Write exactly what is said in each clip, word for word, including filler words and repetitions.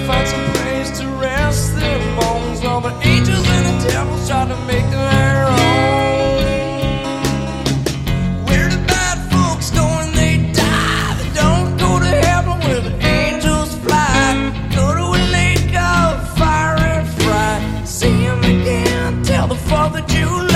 find some place to rest their bones. All the angels and the devils try to make their own. Where the bad folks go when they die? They don't go to heaven where the angels fly. Go to a lake of fire and fry. See him again till the fourth of July.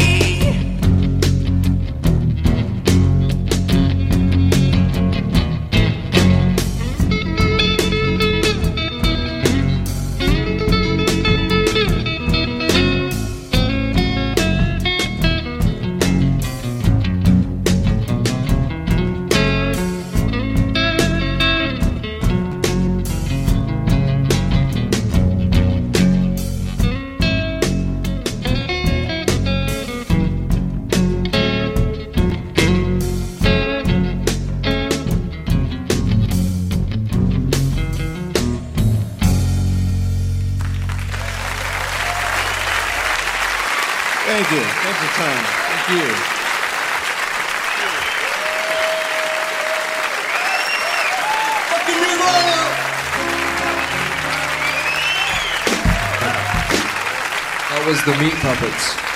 Thank you. Thanks for time. Thank you. Fucking me roll. That was the Meat Puppets.